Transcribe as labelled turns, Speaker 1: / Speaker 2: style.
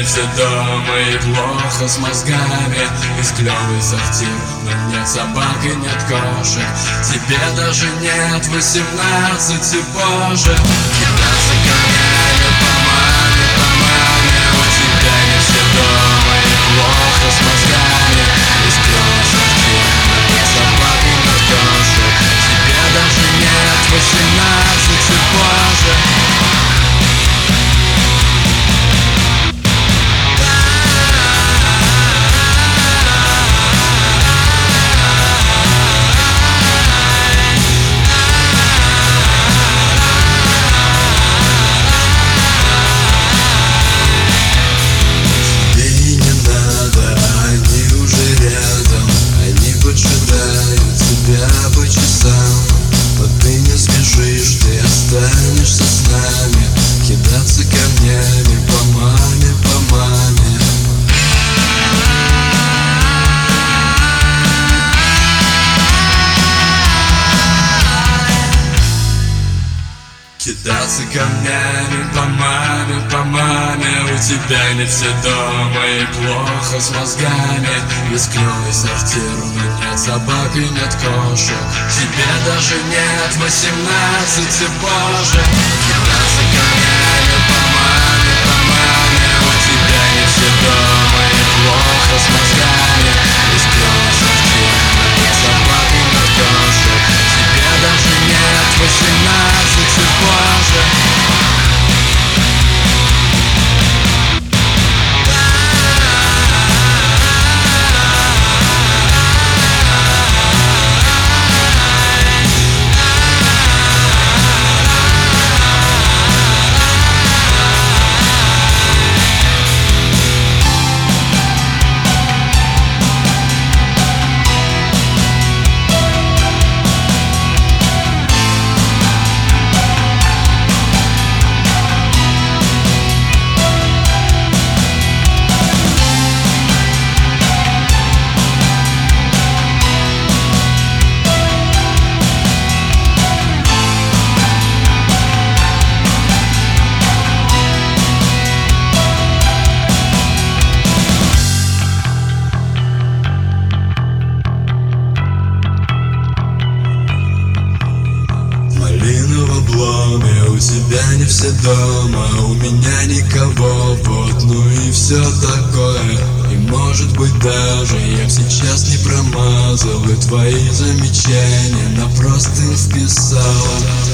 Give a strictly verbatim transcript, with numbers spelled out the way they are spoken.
Speaker 1: не все дома и плохо с мозгами. Есть клёвый сортир, но нет собак и нет кошек. Тебе даже нет восемнадцати, боже. Кидаться камнями по маме, по маме. У тебя не все дома и плохо с мозгами. Есть клёвый сортир, но нет собак и нет кошек. Тебе даже нет восемнадцати, боже. Останешься с нами, кидаться камнями по маме, по маме. Кидаться камнями по маме, по маме. У тебя не все дома и плохо с мозгами. Есть клёвый сортир, но нет собак и нет кошек. Тебе даже нет восемнадцати, боже. Кидаться камнями по маме, по маме. У тебя не все дома и плохо с мозгами. Есть клёвый сортир, но нет собак и нет кошек. Тебе даже нет восемнадцати, боже. У тебя не все дома, у меня никого, вот, ну и все такое. И может быть даже я сейчас не промазал, и твои замечания на простынь вписала.